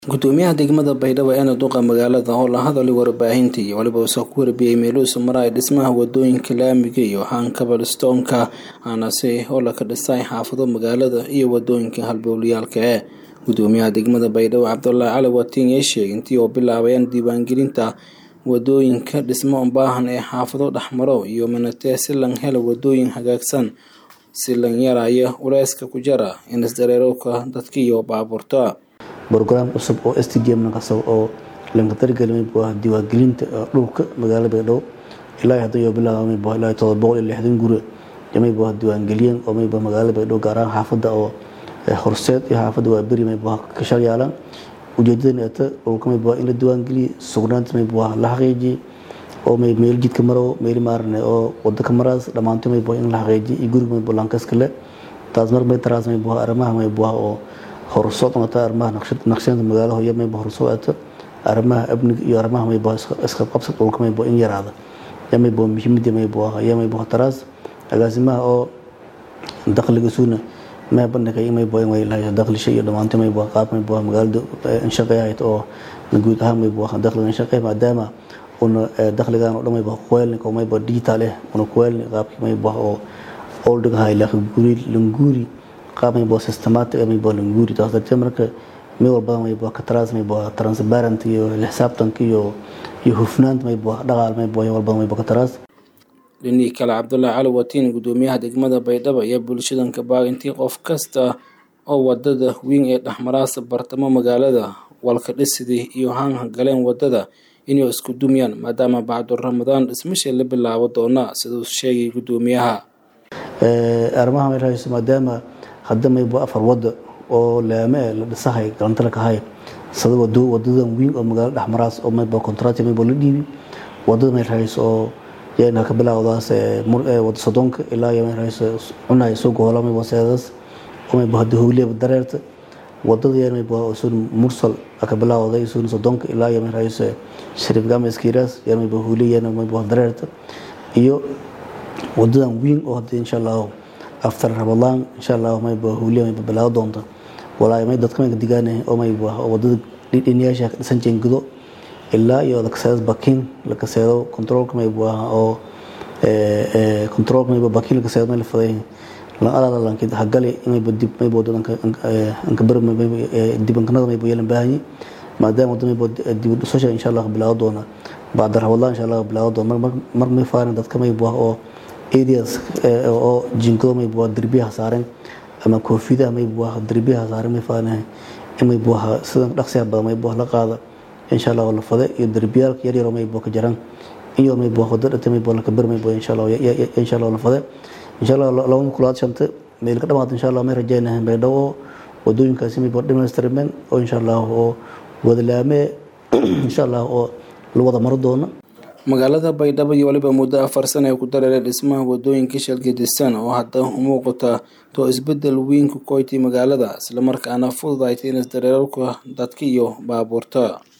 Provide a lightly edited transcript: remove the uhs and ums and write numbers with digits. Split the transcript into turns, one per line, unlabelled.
Gudoomiyaha degmada Baydhabo ee duqa magaalada oo la hadlay warbaahinta iyo waliba soo ku warbiyay meeluhu maray dhismaha wadooyinka laamiga iyo cobblestone-ka aanase oo la ka dhisay xaafado magaalada iyo wadooyinka halbowlayaalka gudoomiyaha degmada Baydhabo Cabdullaahi Cali Watiin ayaa sheegay intii oo bilaabayaan diiwaangelinta wadooyinka dhismo u baahan ee xaafado dhaxmaro iyo manatee si lan helo wadooyin hagaagsan si lan yaraayo culeyska ku jira in isdareerowka dadka iyo baabuurta
program cusub oo STDM naqasab oo laga targelay diiwaangelinta dhulka magaalada Baydhabo ilaa hadda bilaabay ilaa 760 guri jamay diiwaangeliyeen oo magaalada Baydhabo gaar ahaan xaafada oo horseed iyo xaafada waa bari ka shaqeeyaan ujeedada oo kamid in la diiwaangeliyo sugnaanta la xaqiijiyo oo meel jidka maro meel maarne oo wada ka maraas dhamaantood in la xaqiijiyo guriga lankas kale taas mar taraas arrimaha oo horsood nota arrimaha naqshada magaalada hooyada horsood arrimaha amniga iyo arrimaha iska qabsad oo kamid in yaraada muhiimada taraas agaasimaha oo dakhliga suuna ma bandhigay in way la dakhli shay dhamaantood qaab magaalada in shaqeeyay oo guud ahaan dakhliga shaqeey maadaama oo dakhligan oo dhamay qoyl digital oo qoyl qaabkii oo old gahay la guri qaab systematic languri taas marka meel walba ka taraas transparent iyo xisaabtanka iyo hufnaanta dhaqaal walba ka taraas
Lini kala Cabdullaahi Cali Watiin gudoomiyaha degmada Baydhabo ayaa bulshadan ka baagintii qof kasta oo wadada weyn ee dhaxmaraas bartamo magaalada walka dhisidii iyo galeen wadada inay isku dumiyaan maadaama bacdo Ramadaan dhismaha la bilaabo doona sidoo sheegay gudoomiyaha
arrimaha raayis maadaama hadda afar wada oo laame la dhisahay galanta ka hay sidoo wadadan weyn oo magaalada dhaxmaraas oo contract la dhiibi wadada raayis oo yana ka bilaawdaas wada sodonka ilaa raayis cunay soo goolama wasaadaas oo bahdo hawliye dareerta wadada yana mursal ka bilaawday sodonka ilaa raayis shariif gamas kiras yana hawliye yana dareerta iyo wadadan weyn oo hadda insha Allah after Ramadan insha Allah hawliye bilaaw doonta walaa dadka digaanay oo wadada dhinaasha dhisan jingido ilaa iyo lakasad bakin lakasado controlka oo controlka bakin lakasado meel faday la ala lankid hagali in dib wadan ka bar dibankanada yeelan baahan maadaama wadada dib u soo insha Allah bilaaw doona baad Ramadan insha Allah bilaaw doona mar faarin dadka oo areas oo jingo darbiyaha saaran ama koofida darbiyaha saaran faanahay sidan dhaqsiya badan la qaada insha Allah la faday iyo darbiyalka yar ka jaran iyo wadada la ka bar insha Allah la faday insha Allah lawan kulaad shanta meel ka dhamaad insha Allah rajaynahay Baydhabo wadooyinkaasi dhimaystirmeen oo insha Allah oo wada laame insha Allah oo la wada mar doona
magaalada Baydhabo iyo waliba muddo 4 sano ay ku dareeray dhismaha wadooyinka shalgadisan oo hadda u muuqata to isbedel weyn ku koytay magaalada isla markaana fududaatay in isdareerowka dadka iyo baabuurta